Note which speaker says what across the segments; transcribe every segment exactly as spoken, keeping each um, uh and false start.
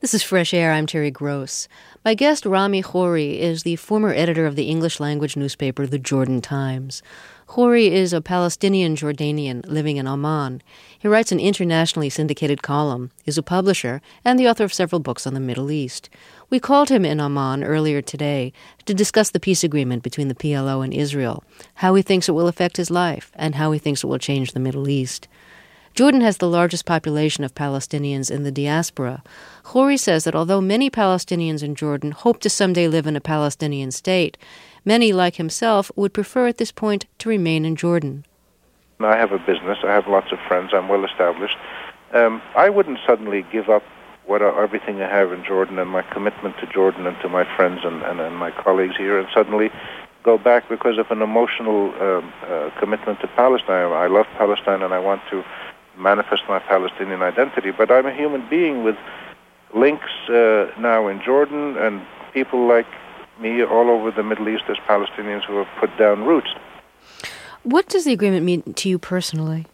Speaker 1: This is Fresh Air. I'm Terry Gross. My guest, Rami Khouri, is the former editor of the English-language newspaper, The Jordan Times. Khouri is a Palestinian Jordanian living in Amman. He writes an internationally syndicated column, is a publisher, and the author of several books on the Middle East. We called him in Amman earlier today to discuss the peace agreement between the P L O and Israel, how he thinks it will affect his life, and how he thinks it will change the Middle East. Jordan has the largest population of Palestinians in the diaspora. Khouri says that although many Palestinians in Jordan hope to someday live in a Palestinian state, many, like himself, would prefer at this point to remain in Jordan.
Speaker 2: I have a business. I have lots of friends. I'm well established. Um, I wouldn't suddenly give up what uh, everything I have in Jordan and my commitment to Jordan and to my friends and, and, and my colleagues here and suddenly go back because of an emotional um, uh, commitment to Palestine. I love Palestine and I want to manifest my Palestinian identity, but I'm a human being with links uh, now in Jordan and people like me all over the Middle East as Palestinians who have put down roots.
Speaker 1: What does the agreement mean to you personally?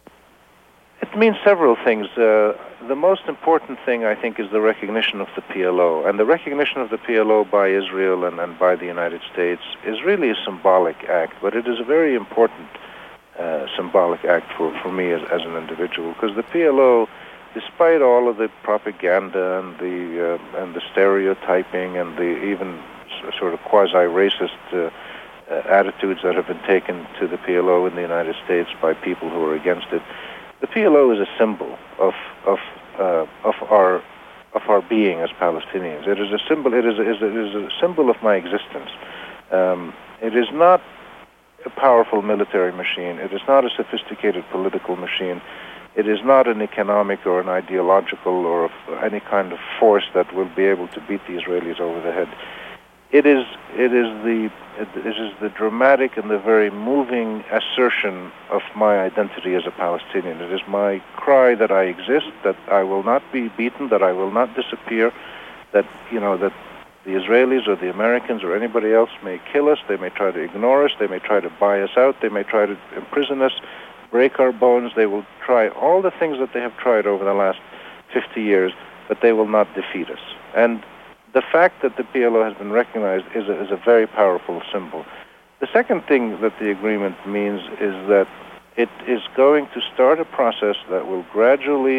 Speaker 2: It means several things. Uh, the most important thing, I think, is the recognition of the P L O. And the recognition of the P L O by Israel and, and by the United States is really a symbolic act, but it is a very important Uh, symbolic act for, for me as, as an individual, because the P L O, despite all of the propaganda and the uh, and the stereotyping and the even s- sort of quasi-racist uh, uh, attitudes that have been taken to the P L O in the United States by people who are against it, the P L O is a symbol of of uh, of our of our being as Palestinians. It is a symbol. It is a, is a, it is a symbol of my existence. Um, it is not a powerful military machine. It is not a sophisticated political machine. It is not an economic or an ideological or any kind of force that will be able to beat the Israelis over the head. It is it is the it is the dramatic and the very moving assertion of my identity as a Palestinian. It is my cry that I exist, that I will not be beaten, that I will not disappear, that you know that the Israelis or the Americans or anybody else may kill us, they may try to ignore us, they may try to buy us out, they may try to imprison us, break our bones, they will try all the things that they have tried over the last fifty years, but they will not defeat us. And the fact that the P L O has been recognized is a, is a very powerful symbol. The second thing that the agreement means is that it is going to start a process that will gradually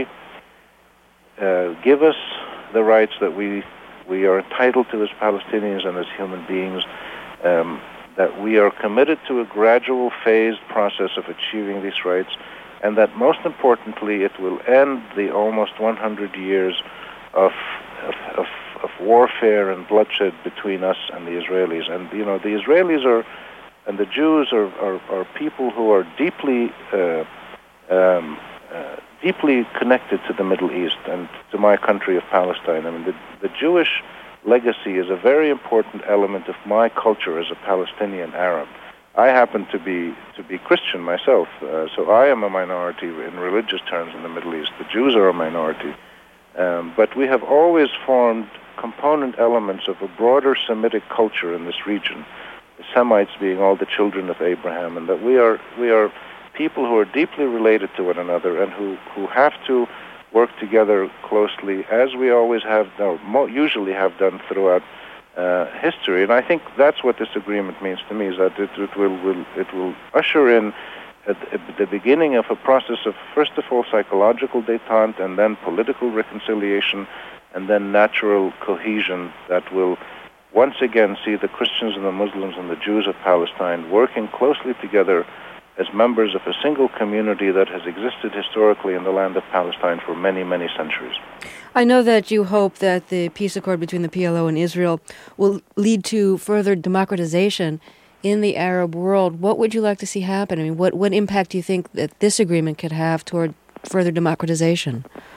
Speaker 2: uh, give us the rights that we we are entitled to as Palestinians and as human beings, um, that we are committed to a gradual phased process of achieving these rights, and that most importantly it will end the almost one hundred years of, of, of, of warfare and bloodshed between us and the Israelis. And, you know, the Israelis are, and the Jews are, are, are people who are deeply uh, um, uh, deeply connected to the Middle East and to my country of Palestine. I mean, the, the Jewish legacy is a very important element of my culture as a Palestinian Arab. I happen to be to be Christian myself, uh, so I am a minority in religious terms in the Middle East. The Jews are a minority. Um, but we have always formed component elements of a broader Semitic culture in this region, the Semites being all the children of Abraham, and that we are we are people who are deeply related to one another and who, who have to work together closely, as we always have done, usually have done throughout uh, history. And I think that's what this agreement means to me, is that it, it, will, will, it will usher in at the beginning of a process of, first of all, psychological détente, and then political reconciliation, and then natural cohesion that will once again see the Christians and the Muslims and the Jews of Palestine working closely together as members of a single community that has existed historically in the land of Palestine for many, many centuries.
Speaker 1: I know that you hope that the peace accord between the P L O and Israel will lead to further democratization in the Arab world. What would you like to see happen? I mean, what, what impact do you think that this agreement could have toward further democratization?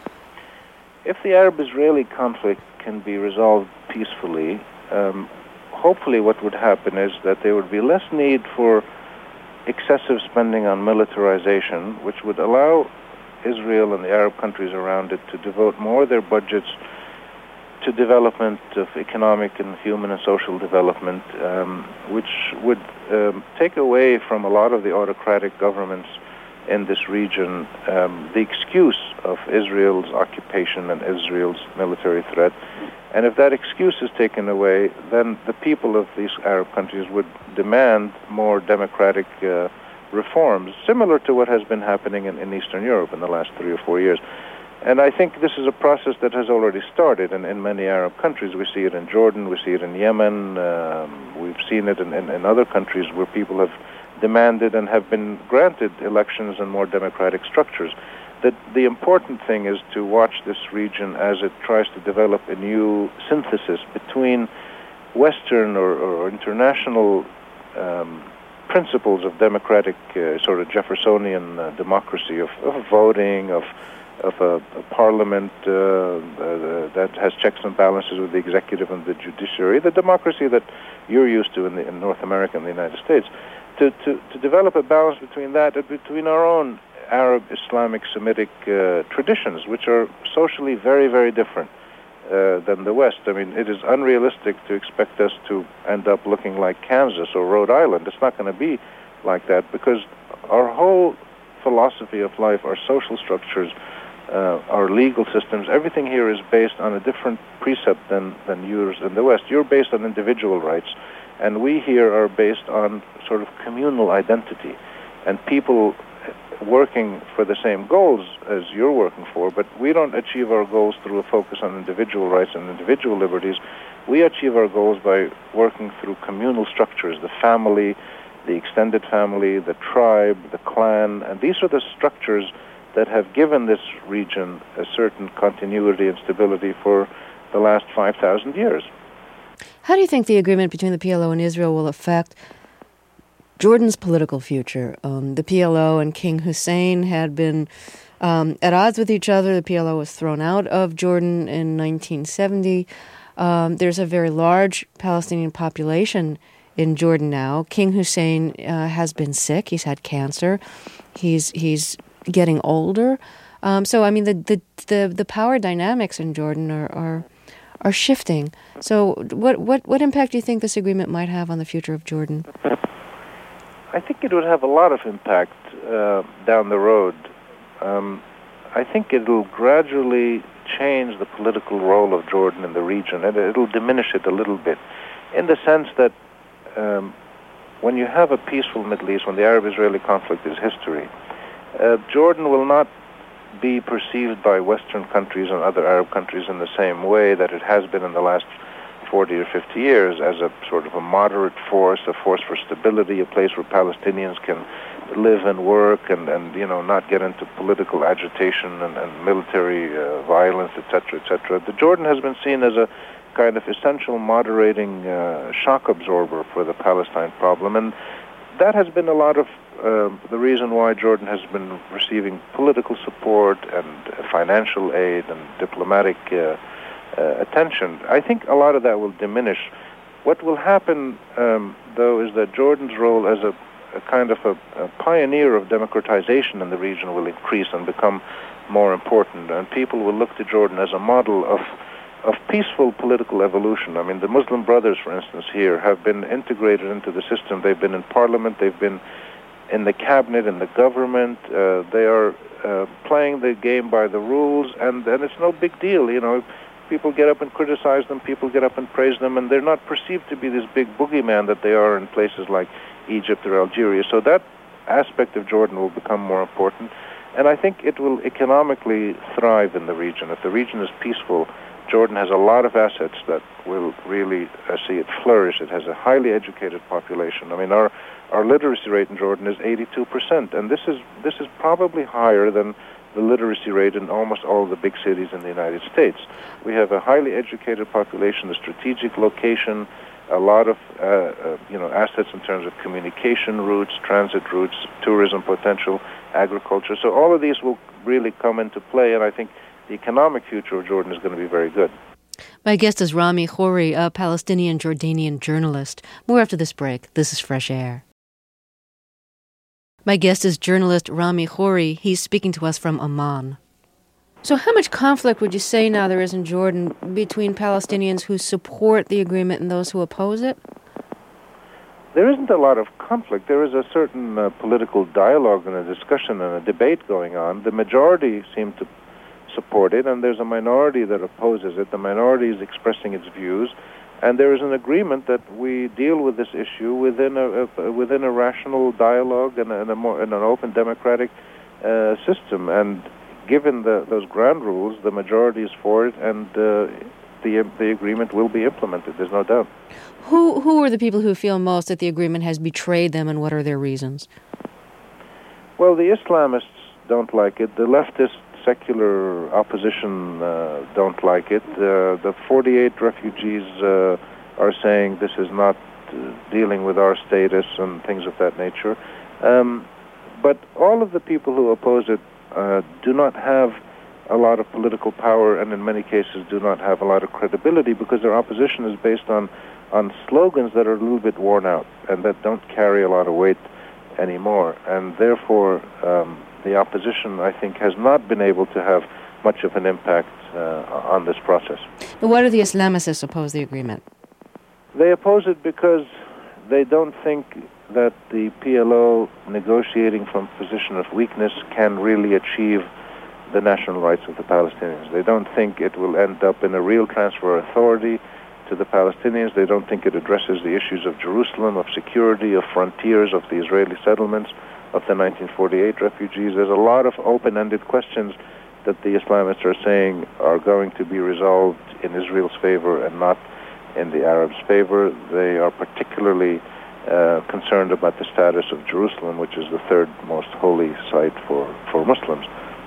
Speaker 2: If the Arab-Israeli conflict can be resolved peacefully, um, hopefully what would happen is that there would be less need for excessive spending on militarization, which would allow Israel and the Arab countries around it to devote more of their budgets to development of economic and human and social development, um, which would um, take away from a lot of the autocratic governments in this region um, the excuse of Israel's occupation and Israel's military threat, And if that excuse is taken away, then the people of these Arab countries would demand more democratic uh, reforms, similar to what has been happening in, in Eastern Europe in the last three or four years. And I think this is a process that has already started in, in many Arab countries. We see it in Jordan, we see it in Yemen, um, we've seen it in, in, in other countries where people have demanded and have been granted elections and more democratic structures. That the important thing is to watch this region as it tries to develop a new synthesis between Western or, or international um, principles of democratic, uh, sort of Jeffersonian uh, democracy, of, of voting, of of a, a parliament uh, uh, that has checks and balances with the executive and the judiciary, the democracy that you're used to in, the, in North America and the United States, to, to, to develop a balance between that and between our own Arab, Islamic, Semitic uh, traditions, which are socially very, very different uh, than the West. I mean, it is unrealistic to expect us to end up looking like Kansas or Rhode Island. It's not going to be like that because our whole philosophy of life, our social structures, uh, our legal systems, everything here is based on a different precept than, than yours in the West. You're based on individual rights, and we here are based on sort of communal identity, and people working for the same goals as you're working for, but we don't achieve our goals through a focus on individual rights and individual liberties. We achieve our goals by working through communal structures, the family, the extended family, the tribe, the clan, and these are the structures that have given this region a certain continuity and stability for the last five thousand years.
Speaker 1: How do you think the agreement between the P L O and Israel will affect Jordan's political future? Um, the P L O and King Hussein had been um, at odds with each other. The P L O was thrown out of Jordan in nineteen seventy. Um, there's a very large Palestinian population in Jordan now. King Hussein uh, has been sick. He's had cancer. He's he's getting older. Um, so I mean, the, the the the power dynamics in Jordan are are, are shifting. So what what what impact do you think this agreement might have on the future of Jordan?
Speaker 2: I think it would have a lot of impact uh, down the road. Um, I think it'll gradually change the political role of Jordan in the region, and it'll diminish it a little bit, in the sense that um, when you have a peaceful Middle East, when the Arab-Israeli conflict is history, uh, Jordan will not be perceived by Western countries and other Arab countries in the same way that it has been in the last forty or fifty years, as a sort of a moderate force, a force for stability, a place where Palestinians can live and work and, and you know, not get into political agitation and, and military uh, violence, et cetera, et cetera. The Jordan has been seen as a kind of essential moderating uh, shock absorber for the Palestine problem, and that has been a lot of uh, the reason why Jordan has been receiving political support and financial aid and diplomatic uh, Uh, attention. I think a lot of that will diminish. What will happen, um, though, is that Jordan's role as a, a kind of a, a pioneer of democratization in the region will increase and become more important, and people will look to Jordan as a model of of peaceful political evolution. I mean, the Muslim Brothers, for instance, here have been integrated into the system. They've been in parliament, they've been in the cabinet, in the government. Uh, they are uh, playing the game by the rules, and, and it's no big deal, you know. People get up and criticize them, people get up and praise them, and they're not perceived to be this big boogeyman that they are in places like Egypt or Algeria. So that aspect of Jordan will become more important, and I think it will economically thrive in the region. If the region is peaceful, Jordan has a lot of assets that will really uh, see it flourish. It has a highly educated population. I mean, our our literacy rate in Jordan is eighty-two percent, and this is this is probably higher than the literacy rate in almost all the big cities in the United States. We have a highly educated population, a strategic location, a lot of uh, uh, you know assets in terms of communication routes, transit routes, tourism potential, agriculture. So all of these will really come into play, and I think the economic future of Jordan is going to be very good.
Speaker 1: My guest is Rami Khouri, a Palestinian-Jordanian journalist. More after this break. This is Fresh Air. My guest is journalist Rami Khouri. He's speaking to us from Amman. So how much conflict would you say now there is in Jordan between Palestinians who support the agreement and those who oppose it?
Speaker 2: There isn't a lot of conflict. There is a certain uh, political dialogue and a discussion and a debate going on. The majority seem to support it, and there's a minority that opposes it. The minority is expressing its views, and there is an agreement that we deal with this issue within a, a within a rational dialogue and, a, and, a more, and an open democratic uh, system. And given the, those ground rules, the majority is for it, and uh, the the agreement will be implemented. There's no doubt.
Speaker 1: Who who are the people who feel most that the agreement has betrayed them, and what are their reasons?
Speaker 2: Well, the Islamists don't like it. The leftist secular opposition uh, don't like it. Uh, the forty-eight refugees uh, are saying this is not uh, dealing with our status and things of that nature. Um, but all of the people who oppose it uh, do not have a lot of political power, and in many cases do not have a lot of credibility, because their opposition is based on, on slogans that are a little bit worn out and that don't carry a lot of weight anymore. And therefore, um, the opposition, I think, has not been able to have much of an impact uh, on this process.
Speaker 1: But why do the Islamicists oppose the agreement?
Speaker 2: They oppose it because they don't think that the P L O, negotiating from a position of weakness, can really achieve the national rights of the Palestinians. They don't think it will end up in a real transfer of authority to the Palestinians. They don't think it addresses the issues of Jerusalem, of security, of frontiers, of the Israeli settlements, of the nineteen forty-eight refugees. There's a lot of open-ended questions that the Islamists are saying are going to be resolved in Israel's favor and not in the Arabs' favor. They are particularly uh, concerned about the status of Jerusalem, which is the third most holy site for, for Muslims.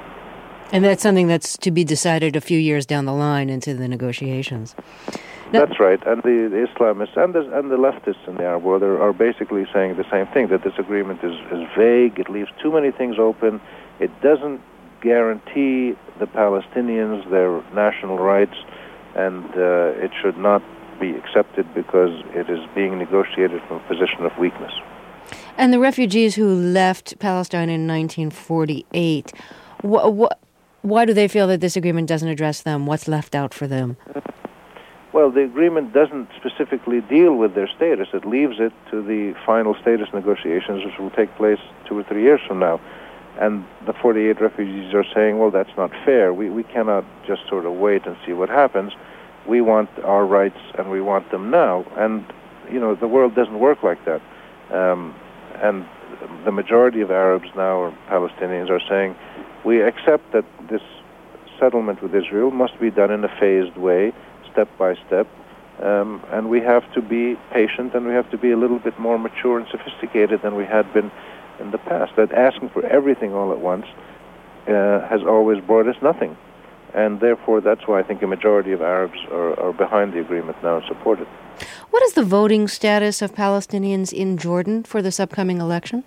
Speaker 1: And that's something that's to be decided a few years down the line into the negotiations. Now,
Speaker 2: that's right, and the, the Islamists and the, and the leftists in the Arab world are, are basically saying the same thing, that this agreement is, is vague, it leaves too many things open, it doesn't guarantee the Palestinians their national rights, and uh, it should not be accepted because it is being negotiated from a position of weakness.
Speaker 1: And the refugees who left Palestine in nineteen forty-eight, wh- wh- why do they feel that this agreement doesn't address them? What's left out for them?
Speaker 2: Well, the agreement doesn't specifically deal with their status. It leaves it to the final status negotiations, which will take place two or three years from now. And the forty-eight refugees are saying, well, that's not fair. We, we cannot just sort of wait and see what happens. We want our rights, and we want them now. And, you know, the world doesn't work like that. Um, and the majority of Arabs now, or Palestinians, are saying, we accept that this settlement with Israel must be done in a phased way, step by step, um, and we have to be patient, and we have to be a little bit more mature and sophisticated than we had been in the past. That asking for everything all at once uh, has always brought us nothing, and therefore that's why I think a majority of Arabs are, are behind the agreement now and support it.
Speaker 1: What is the voting status of Palestinians in Jordan for this upcoming election?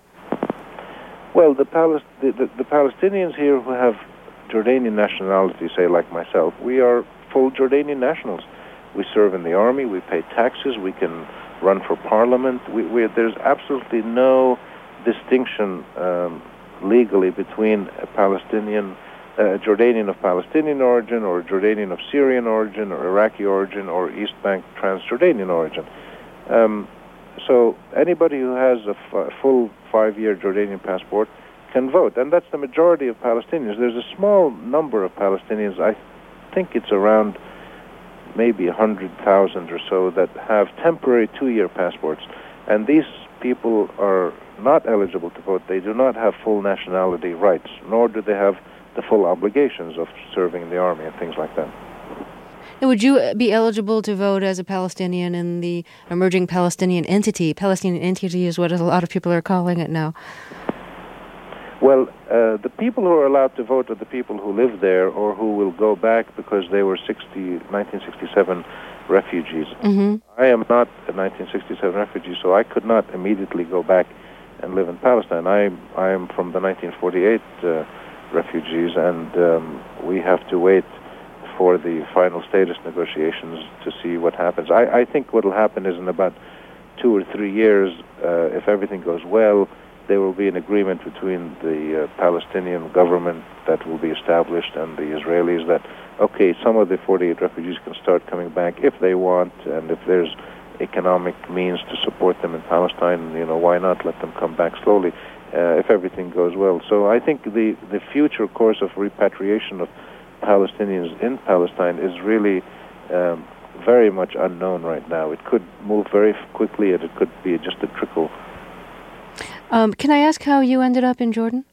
Speaker 2: Well, the, Palest- the, the, the Palestinians here who have Jordanian nationality, say like myself, we are full Jordanian nationals. We serve in the army, we pay taxes, we can run for parliament. We, we, there's absolutely no distinction um, legally between a Palestinian, uh, Jordanian of Palestinian origin, or Jordanian of Syrian origin, or Iraqi origin, or East Bank Transjordanian origin. Um, so anybody who has a f- full five-year Jordanian passport can vote, and that's the majority of Palestinians. There's a small number of Palestinians, I think it's around maybe one hundred thousand or so, that have temporary two-year passports, and these people are not eligible to vote. They do not have full nationality rights, nor do they have the full obligations of serving in the army and things like that.
Speaker 1: And would you be eligible to vote as a Palestinian in the emerging Palestinian entity? Palestinian entity is what a lot of people are calling it now.
Speaker 2: Well, uh, the people who are allowed to vote are the people who live there or who will go back because they were sixty, nineteen sixty-seven refugees.
Speaker 1: Mm-hmm.
Speaker 2: I am not a nineteen sixty-seven refugee, so I could not immediately go back and live in Palestine. I, I am from the nineteen forty-eight uh, refugees, and um, we have to wait for the final status negotiations to see what happens. I, I think what will happen is in about two or three years, uh, if everything goes well, there will be an agreement between the uh, Palestinian government that will be established and the Israelis that, okay, some of the forty-eight refugees can start coming back if they want, and if there's economic means to support them in Palestine, you know, why not let them come back slowly uh, if everything goes well. So I think the, the future course of repatriation of Palestinians in Palestine is really um, very much unknown right now. It could move very quickly, and it could be just a trickle.
Speaker 1: Um, can I ask how you ended up in Jordan?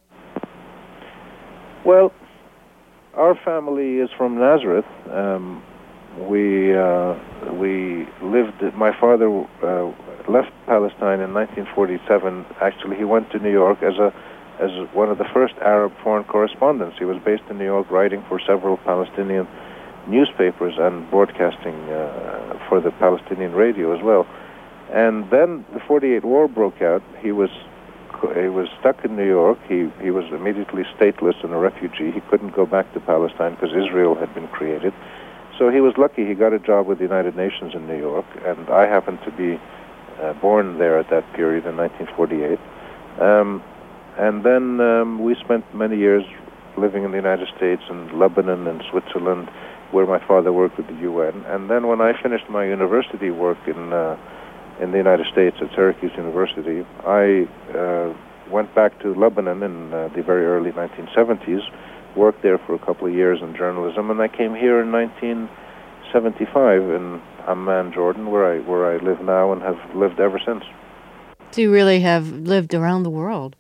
Speaker 2: Well, our family is from Nazareth. Um, we uh, we lived. My father uh, left Palestine in nineteen forty-seven. Actually, he went to New York as a as one of the first Arab foreign correspondents. He was based in New York, writing for several Palestinian newspapers and broadcasting uh, for the Palestinian radio as well. And then the forty-eight war broke out. He was he was stuck in New York. He he was immediately stateless and a refugee. He couldn't go back to Palestine because Israel had been created. So he was lucky. He got a job with the United Nations in New York, and I happened to be uh, born there at that period in nineteen forty-eight. Um, and then um, we spent many years living in the United States and Lebanon and Switzerland, where my father worked with the U N. And then when I finished my university work in uh, in the United States at Syracuse University, I uh, went back to Lebanon in uh, the very early nineteen seventies, worked there for a couple of years in journalism, and I came here in nineteen seventy-five in Amman, Jordan, where I where I live now and have lived ever since.
Speaker 1: So you really have lived around the world.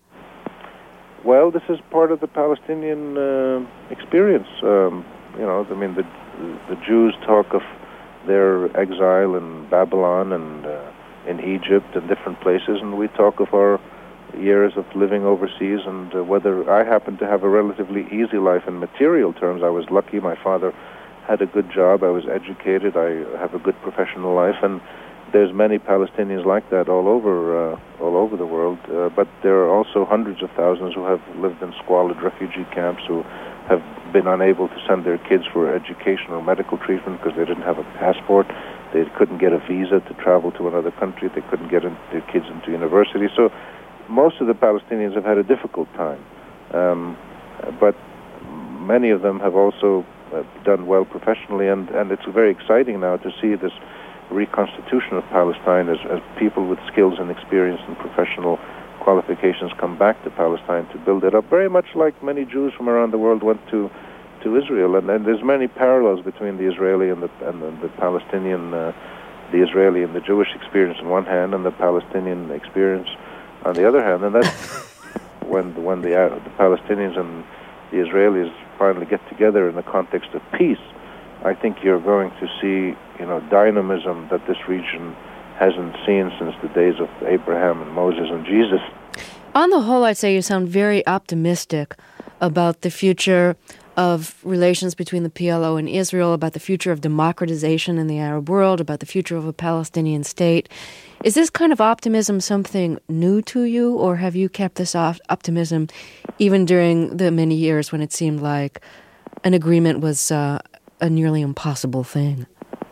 Speaker 2: Well, this is part of the Palestinian uh, experience. Um, you know, I mean, the the Jews talk of their exile in Babylon and uh, in Egypt and different places, and we talk of our years of living overseas, and uh, whether I happen to have a relatively easy life in material terms. I was lucky. My father had a good job. I was educated. I have a good professional life, and there's many Palestinians like that all over uh, all over the world. Uh, but there are also hundreds of thousands who have lived in squalid refugee camps, who have been unable to send their kids for education or medical treatment because they didn't have a passport. They couldn't get a visa to travel to another country. They couldn't get in, their kids into university. So most of the Palestinians have had a difficult time. Um, but many of them have also uh, done well professionally, and, and it's very exciting now to see this reconstitution of Palestine as, as people with skills and experience and professional qualifications come back to Palestine to build it up, very much like many Jews from around the world went to to Israel. And, and there's many parallels between the Israeli and the and the, the Palestinian, uh, the Israeli and the Jewish experience on one hand, and the Palestinian experience on the other hand. And that's when when the uh, the Palestinians and the Israelis finally get together in the context of peace, I think you're going to see, you know, dynamism that this region hasn't seen since the days of Abraham and Moses and Jesus.
Speaker 1: On the whole, I'd say you sound very optimistic about the future of relations between the P L O and Israel, about the future of democratization in the Arab world, about the future of a Palestinian state. Is this kind of optimism something new to you, or have you kept this optimism even during the many years when it seemed like an agreement was uh, a nearly impossible thing?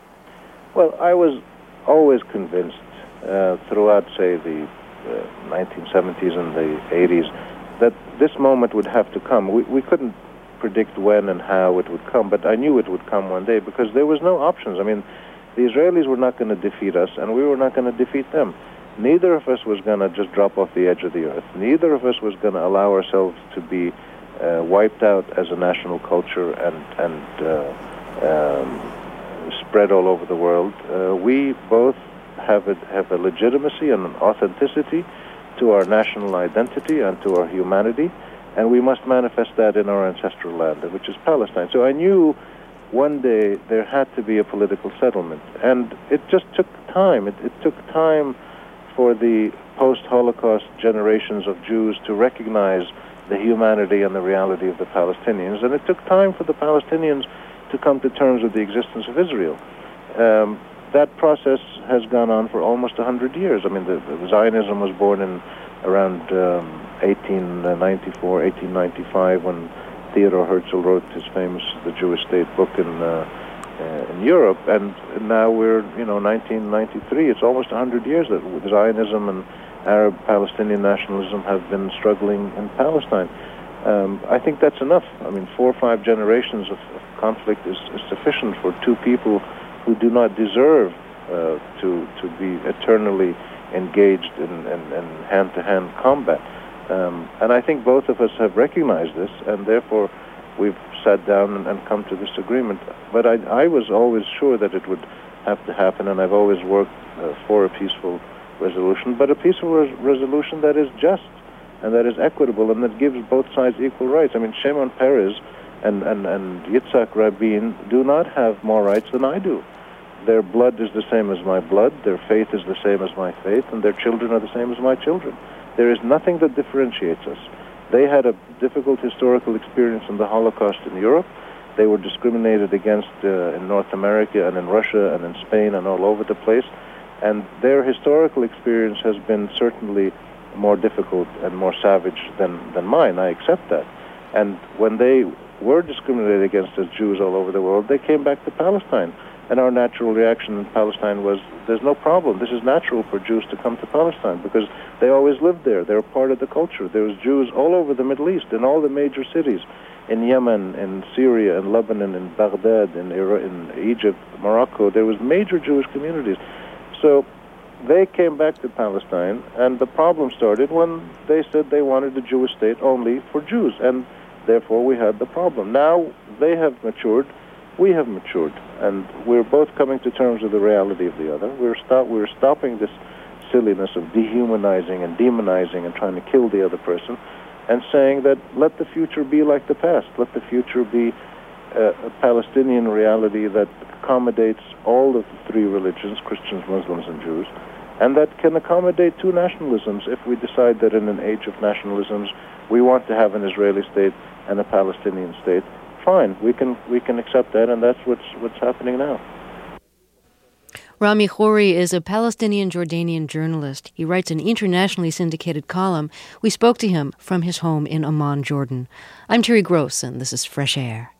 Speaker 2: Well, I was always convinced uh, throughout, say, the uh, nineteen seventies and the eighties that this moment would have to come. We, we couldn't predict when and how it would come, but I knew it would come one day because there was no options. I mean, the Israelis were not going to defeat us, and we were not going to defeat them. Neither of us was going to just drop off the edge of the earth. Neither of us was going to allow ourselves to be uh, wiped out as a national culture and, and uh, um, spread all over the world. Uh, we both have a, have a legitimacy and an authenticity to our national identity and to our humanity, and we must manifest that in our ancestral land, which is Palestine. So I knew one day there had to be a political settlement, and it just took time. It, it took time for the post-Holocaust generations of Jews to recognize the humanity and the reality of the Palestinians, and it took time for the Palestinians to come to terms with the existence of Israel. Um, that process has gone on for almost one hundred years. I mean, the, the Zionism was born in around um, eighteen ninety-four, eighteen ninety-five, when Theodor Herzl wrote his famous The Jewish State book in uh, uh, in Europe, and now we're, you know, nineteen ninety-three. It's almost one hundred years that Zionism and Arab Palestinian nationalism have been struggling in Palestine. Um, I think that's enough. I mean, four or five generations of, of conflict is, is sufficient for two people who do not deserve uh, to to be eternally engaged in, in, in hand-to-hand combat. Um, and I think both of us have recognized this, and therefore we've sat down and, and come to this agreement. But I, I was always sure that it would have to happen, and I've always worked uh, for a peaceful resolution, but a peaceful res- resolution that is just and that is equitable and that gives both sides equal rights. I mean, Shimon Peres and, and, and Yitzhak Rabin do not have more rights than I do. Their blood is the same as my blood, their faith is the same as my faith, and their children are the same as my children. There is nothing that differentiates us. They had a difficult historical experience in the Holocaust in Europe. They were discriminated against uh, in North America and in Russia and in Spain and all over the place. And their historical experience has been certainly more difficult and more savage than, than mine. I accept that. And when they were discriminated against as Jews all over the world, they came back to Palestine. And our natural reaction in Palestine was, there's no problem. This is natural for Jews to come to Palestine because they always lived there. They're part of the culture. There was Jews all over the Middle East, in all the major cities, in Yemen, in Syria, in Lebanon, in Baghdad, in, Iraq, in Egypt, Morocco. There was major Jewish communities. So they came back to Palestine, and the problem started when they said they wanted a Jewish state only for Jews, and therefore we had the problem. Now they have matured. We have matured, and we're both coming to terms with the reality of the other. We're, stop, we're stopping this silliness of dehumanizing and demonizing and trying to kill the other person, and saying that let the future be like the past. Let the future be a, a Palestinian reality that accommodates all of the three religions, Christians, Muslims, and Jews, and that can accommodate two nationalisms if we decide that in an age of nationalisms we want to have an Israeli state and a Palestinian state. Fine, we can we can accept that, and that's what's what's happening now.
Speaker 1: Rami Khouri is a Palestinian-Jordanian journalist. He writes an internationally syndicated column. We spoke to him from his home in Amman, Jordan. I'm Terry Gross, and this is Fresh Air.